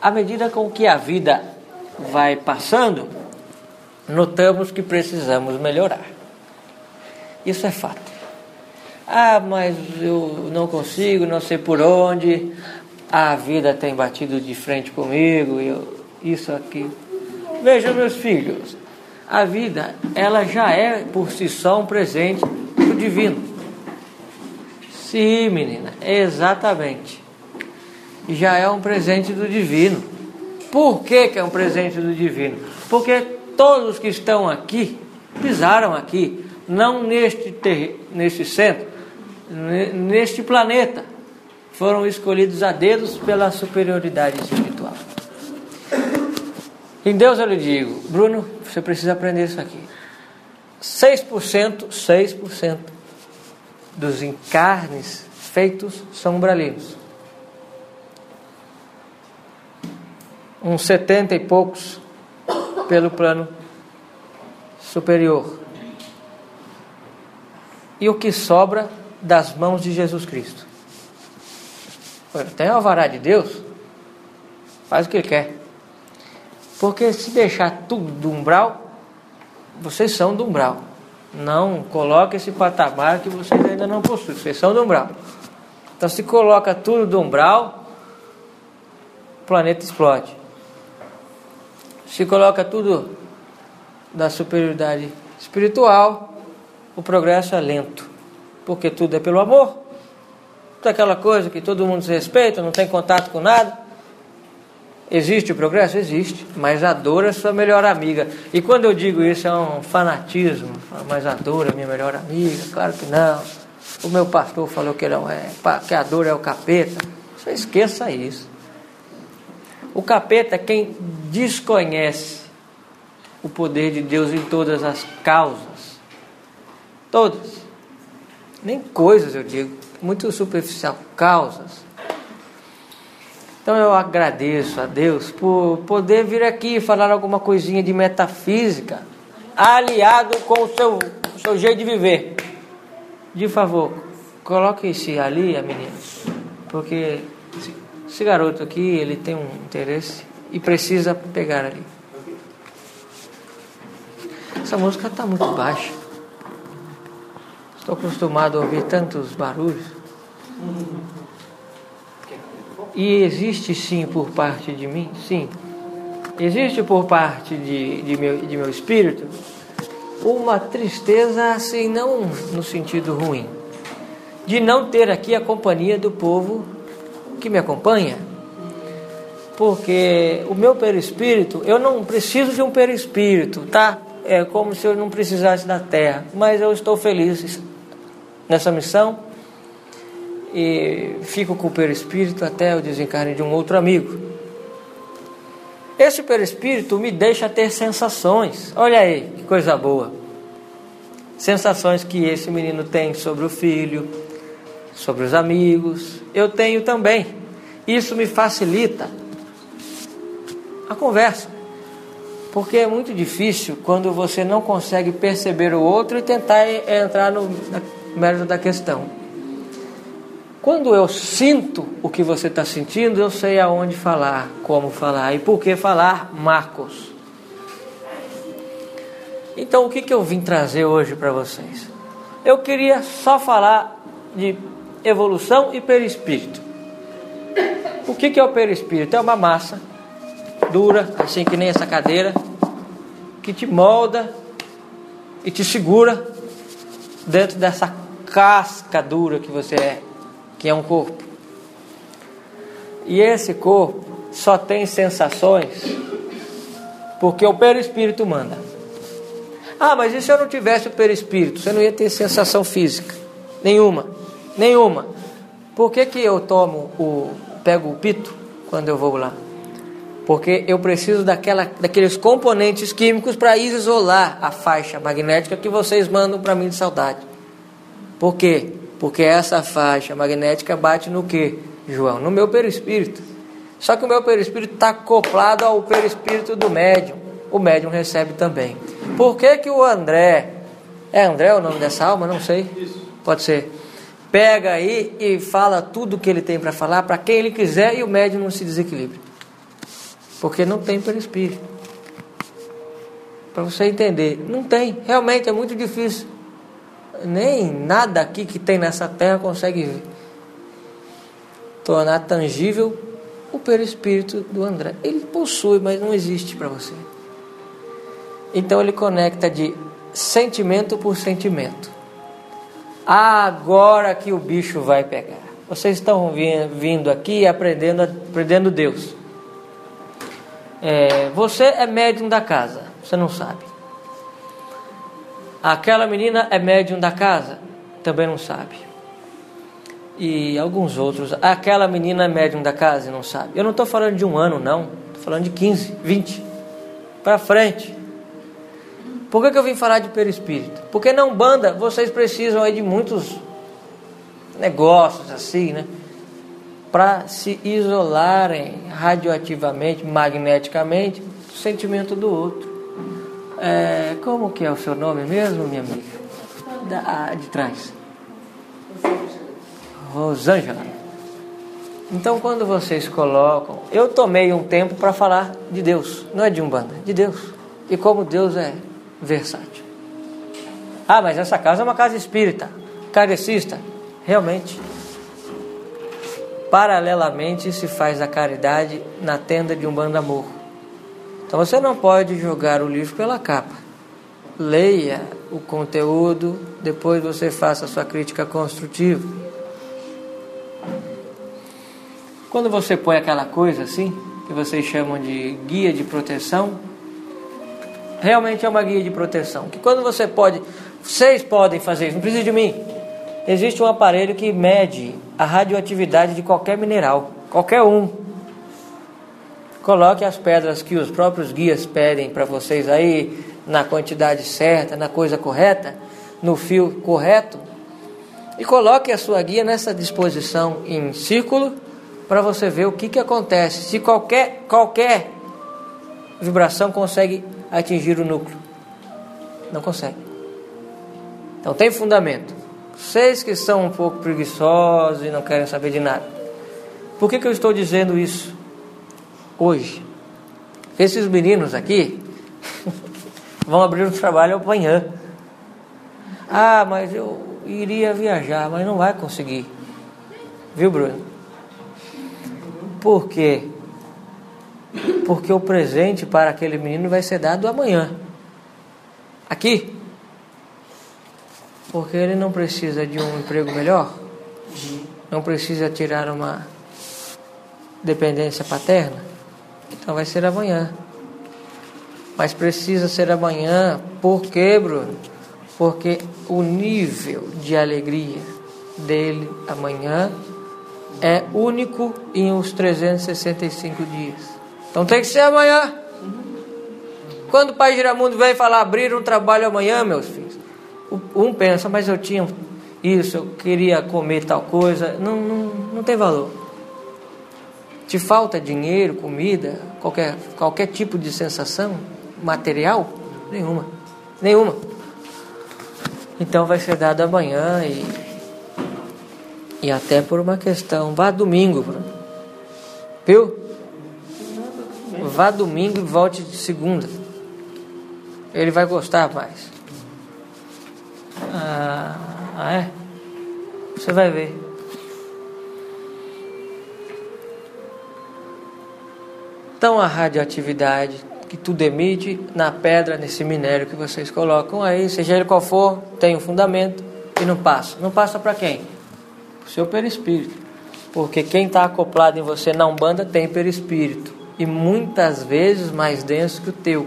À medida com que a vida vai passando, notamos que precisamos melhorar. Isso é fato. Ah, mas eu não consigo, não sei por onde, a vida tem batido de frente comigo, isso aqui. Vejam, meus filhos, a vida, ela já é por si só um presente do divino. Sim, menina, exatamente. Já é um presente do divino. Por que é um presente do divino? Porque todos que estão aqui, pisaram aqui, não neste centro, neste planeta, foram escolhidos a dedos pela superioridade espiritual. Em Deus eu lhe digo, Bruno, você precisa aprender isso aqui. 6% dos encarnes feitos são umbralinos. Uns 70 e poucos pelo plano superior. E o que sobra das mãos de Jesus Cristo? Tem o alvará de Deus, faz o que ele quer. Porque se deixar tudo do umbral, vocês são do umbral. Não coloque esse patamar que vocês ainda não possuem, vocês são do umbral. Então se coloca tudo do umbral, o planeta explode. Se coloca tudo da superioridade espiritual, o progresso é lento. Porque tudo é pelo amor. Tudo aquela coisa que todo mundo se respeita, não tem contato com nada. Existe o progresso? Existe. Mas a dor é sua melhor amiga. E quando eu digo isso é um fanatismo. Mas a dor é minha melhor amiga? Claro que não. O meu pastor falou que não é. Que a dor é o capeta. Você esqueça isso. O capeta é quem desconhece o poder de Deus em todas as causas. Todas. Nem coisas, eu digo. Muito superficial. Causas. Então eu agradeço a Deus por poder vir aqui falar alguma coisinha de metafísica, aliado com o seu jeito de viver. De favor, coloque esse ali, a menina, porque esse garoto aqui, ele tem um interesse e precisa pegar ali. Essa música está muito baixa. Estou acostumado a ouvir tantos barulhos. E existe sim por parte de mim, sim, existe por parte de meu espírito uma tristeza assim, não no sentido ruim, de não ter aqui a companhia do povo que me acompanha, porque o meu perispírito, eu não preciso de um perispírito, tá? É como se eu não precisasse da terra, mas eu estou feliz nessa missão. E fico com o perispírito até o desencarne de um outro amigo. Esse perispírito me deixa ter sensações. Olha aí, que coisa boa. Sensações que esse menino tem sobre o filho, sobre os amigos. Eu tenho também. Isso me facilita a conversa. Porque é muito difícil quando você não consegue perceber o outro e tentar entrar no mérito da questão. Quando eu sinto o que você está sentindo, eu sei aonde falar, como falar e por que falar, Marcos. Então, o que eu vim trazer hoje para vocês? Eu queria só falar de evolução e perispírito. O que é o perispírito? É uma massa dura, assim que nem essa cadeira, que te molda e te segura dentro dessa casca dura que você é. Que é um corpo. E esse corpo só tem sensações porque o perispírito manda. Ah, mas e se eu não tivesse o perispírito? Você não ia ter sensação física nenhuma. Por que eu pego o pito quando eu vou lá? Porque eu preciso daqueles componentes químicos para isolar a faixa magnética que vocês mandam para mim de saudade. Por quê? Porque essa faixa magnética bate no quê, João? No meu perispírito. Só que o meu perispírito está acoplado ao perispírito do médium. O médium recebe também. Por que o André... É André o nome dessa alma? Não sei. Pode ser. Pega aí e fala tudo o que ele tem para falar, para quem ele quiser, e o médium não se desequilibra. Porque não tem perispírito. Para você entender, não tem. Realmente é muito difícil. Nem nada aqui que tem nessa terra consegue tornar tangível o perispírito do André. Ele possui, mas não existe para você. Então ele conecta de sentimento por sentimento. Agora que o bicho vai pegar. Vocês estão vindo aqui aprendendo Deus. Você é médium da casa, você não sabe. Aquela menina é médium da casa, também não sabe. E alguns outros. Aquela menina é médium da casa e não sabe. Eu não estou falando de 1 ano, não. Estou falando de 15, 20 para frente. Por que eu vim falar de perispírito? Porque na Umbanda vocês precisam aí de muitos negócios assim, né? Para se isolarem radioativamente, magneticamente, do sentimento do outro. Como que é o seu nome mesmo, minha amiga? De trás. Rosângela. Então, quando vocês colocam... Eu tomei um tempo para falar de Deus. Não é de Umbanda, de Deus. E como Deus é versátil. Mas essa casa é uma casa espírita, kardecista. Realmente. Paralelamente se faz a caridade na tenda de Umbanda Amor. Então você não pode jogar o livro pela capa. Leia o conteúdo, depois você faça a sua crítica construtiva. Quando você põe aquela coisa assim, que vocês chamam de guia de proteção, realmente é uma guia de proteção. Que quando vocês podem fazer isso, não precisa de mim. Existe um aparelho que mede a radioatividade de qualquer mineral, qualquer um. Coloque as pedras que os próprios guias pedem para vocês aí, na quantidade certa, na coisa correta, no fio correto, e coloque a sua guia nessa disposição em círculo, para você ver o que acontece, se qualquer vibração consegue atingir o núcleo. Não consegue. Então tem fundamento. Vocês que são um pouco preguiçosos e não querem saber de nada. Por que eu estou dizendo isso hoje? Esses meninos aqui vão abrir um trabalho amanhã. Mas eu iria viajar, mas não vai conseguir. Viu, Bruno? Por quê? Porque o presente para aquele menino vai ser dado amanhã. Aqui. Porque ele não precisa de um emprego melhor, não precisa tirar uma dependência paterna, então vai ser amanhã. Mas precisa ser amanhã, por quê, Bruno? Porque o nível de alegria dele amanhã é único em os 365 dias. Então tem que ser amanhã. Quando o Pai Giramundo vem falar, abrir um trabalho amanhã, meus filhos, um pensa, mas eu tinha isso, eu queria comer tal coisa. Não tem valor. Te falta dinheiro, comida, qualquer tipo de sensação material? Nenhuma. Então vai ser dado amanhã e até por uma questão. Vá domingo, viu? Vá domingo e volte de segunda. Ele vai gostar mais. É? Você vai ver. Então a radioatividade que tudo emite na pedra, nesse minério que vocês colocam aí, seja ele qual for, tem um fundamento e não passa. Não passa para quem? Para o seu perispírito. Porque quem está acoplado em você na Umbanda tem perispírito. E muitas vezes mais denso que o teu.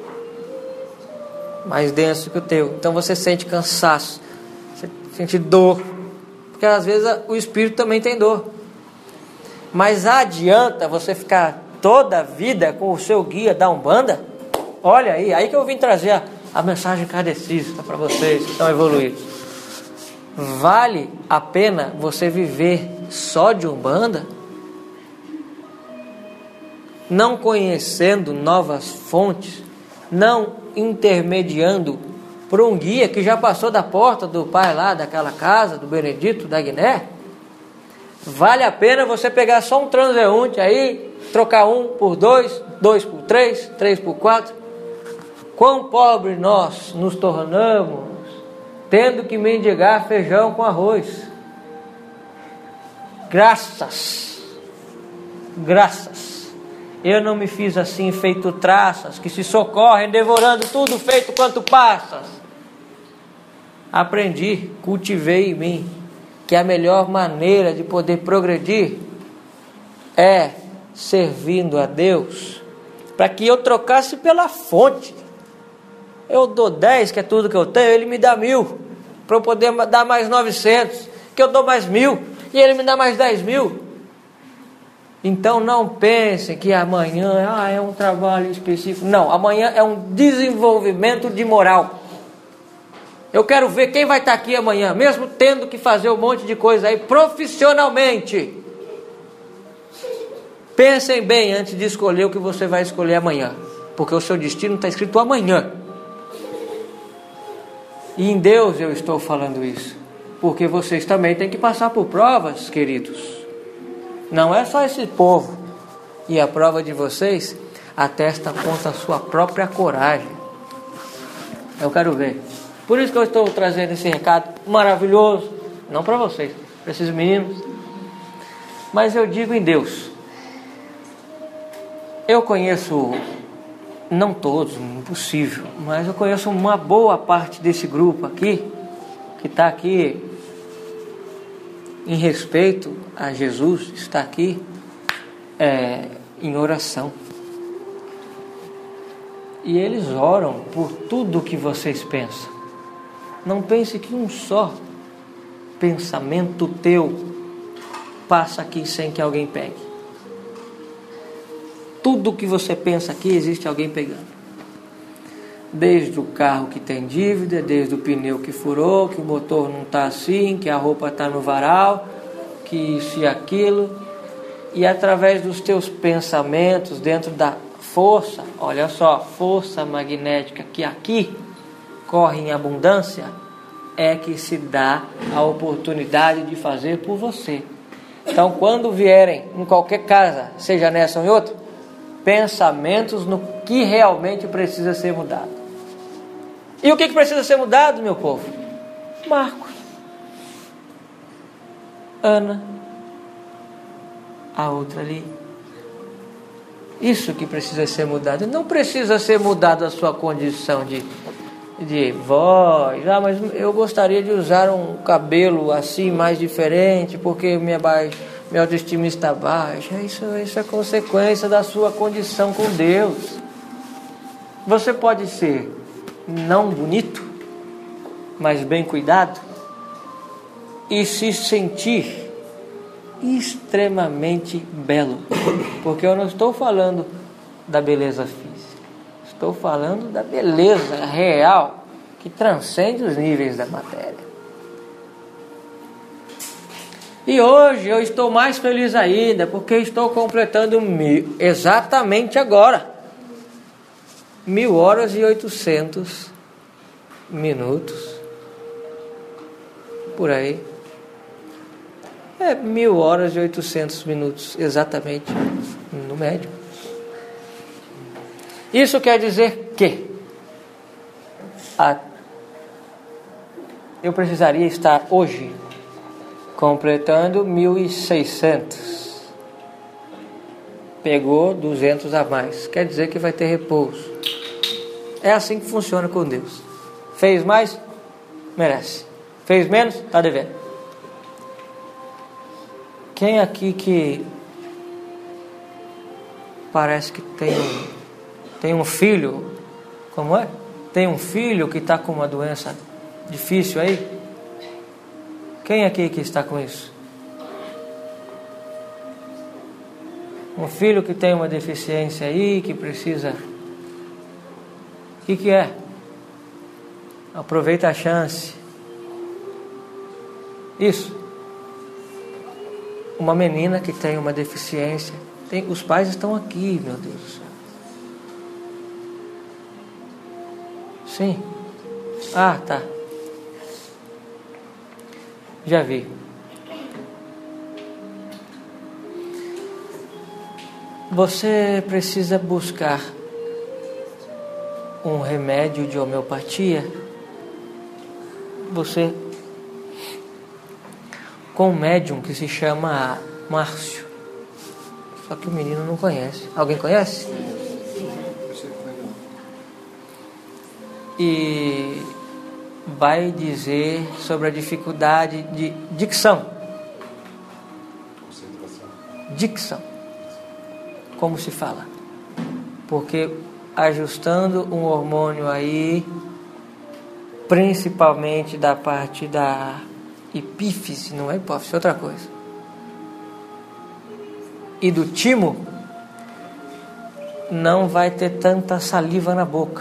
Mais denso que o teu. Então você sente cansaço, você sente dor, porque às vezes o espírito também tem dor. Mas adianta você ficar toda a vida com o seu guia da Umbanda? Olha aí que eu vim trazer a mensagem kardecista para vocês que estão evoluídos. Vale a pena você viver só de Umbanda? Não conhecendo novas fontes, não intermediando por um guia que já passou da porta do pai lá, daquela casa, do Benedito, da Guiné? Vale a pena você pegar só um transeunte aí trocar 1 por 2, 2 por 3, 3 por 4. Quão pobres nós nos tornamos, tendo que mendigar feijão com arroz. Graças, eu não me fiz assim, feito traças, que se socorrem, devorando tudo feito quanto passas. Aprendi, cultivei em mim, que a melhor maneira de poder progredir é servindo a Deus, para que eu trocasse pela fonte. Eu dou 10, que é tudo que eu tenho, ele me dá 1.000, para eu poder dar mais 900, que eu dou mais 1.000, e ele me dá mais 10.000. Então não pensem que amanhã é um trabalho específico. Não, amanhã é um desenvolvimento de moral. Eu quero ver quem vai estar aqui amanhã, mesmo tendo que fazer um monte de coisa aí profissionalmente. Pensem bem antes de escolher o que você vai escolher amanhã, porque o seu destino está escrito amanhã. E em Deus eu estou falando isso, porque vocês também têm que passar por provas, queridos. Não é só esse povo. E a prova de vocês atesta contra a sua própria coragem. Eu quero ver. Por isso que eu estou trazendo esse recado maravilhoso, não para vocês, para esses meninos, mas eu digo em Deus. Eu conheço, não todos, impossível, mas eu conheço uma boa parte desse grupo aqui, que está aqui em respeito a Jesus, está aqui em oração. E eles oram por tudo que vocês pensam. Não pense que um só pensamento teu passa aqui sem que alguém pegue. Tudo que você pensa aqui, existe alguém pegando. Desde o carro que tem dívida, desde o pneu que furou, que o motor não está assim, que a roupa está no varal, que isso e aquilo. E através dos teus pensamentos, dentro da força, olha só, força magnética que aqui corre em abundância, é que se dá a oportunidade de fazer por você. Então, quando vierem em qualquer casa, seja nessa ou em outra, pensamentos no que realmente precisa ser mudado. E o que precisa ser mudado, meu povo? Marcos, Ana, a outra ali. Isso que precisa ser mudado. Não precisa ser mudado a sua condição de voz. Mas eu gostaria de usar um cabelo assim, mais diferente, porque minha autoestima está baixa. Isso é consequência da sua condição com Deus. Você pode ser não bonito, mas bem cuidado, e se sentir extremamente belo. Porque eu não estou falando da beleza física, estou falando da beleza real que transcende os níveis da matéria. E hoje eu estou mais feliz ainda, porque estou completando exatamente agora 1.000 horas e 800 minutos, por aí. 1.000 horas e 800 minutos, exatamente, no médio. Isso quer dizer que eu precisaria estar hoje completando 1.600. Pegou 200 a mais, quer dizer que vai ter repouso. É assim que funciona com Deus. Fez mais? Merece. Fez menos? Está devendo. Quem aqui que parece que tem um filho, como é? Tem um filho que está com uma doença difícil aí? Quem aqui que está com isso? Um filho que tem uma deficiência aí, que precisa... O que é? Aproveita a chance. Isso. Uma menina que tem uma deficiência. Os pais estão aqui, meu Deus do céu. Sim. Ah, tá. Já vi. Você precisa buscar um remédio de homeopatia. Você, com um médium que se chama Márcio. Só que o menino não conhece. Alguém conhece? E vai dizer sobre a dificuldade de dicção. Dicção. Como se fala? Porque ajustando um hormônio aí, principalmente da parte da epífise, não é hipófise, é outra coisa, e do timo, não vai ter tanta saliva na boca.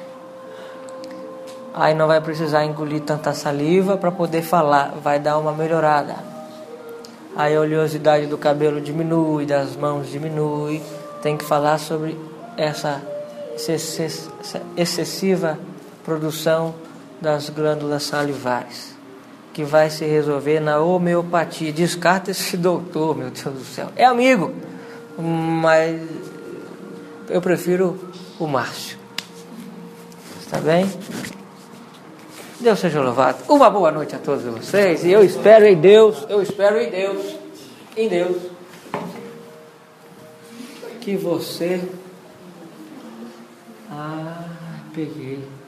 Aí não vai precisar engolir tanta saliva para poder falar, vai dar uma melhorada. Aí a oleosidade do cabelo diminui, das mãos diminui. Tem que falar sobre essa excessiva produção das glândulas salivares, que vai se resolver na homeopatia. Descarta esse doutor, meu Deus do céu. É amigo, mas eu prefiro o Márcio. Está bem? Deus seja louvado. Uma boa noite a todos vocês. E eu espero em Deus, em Deus, que você... peguei.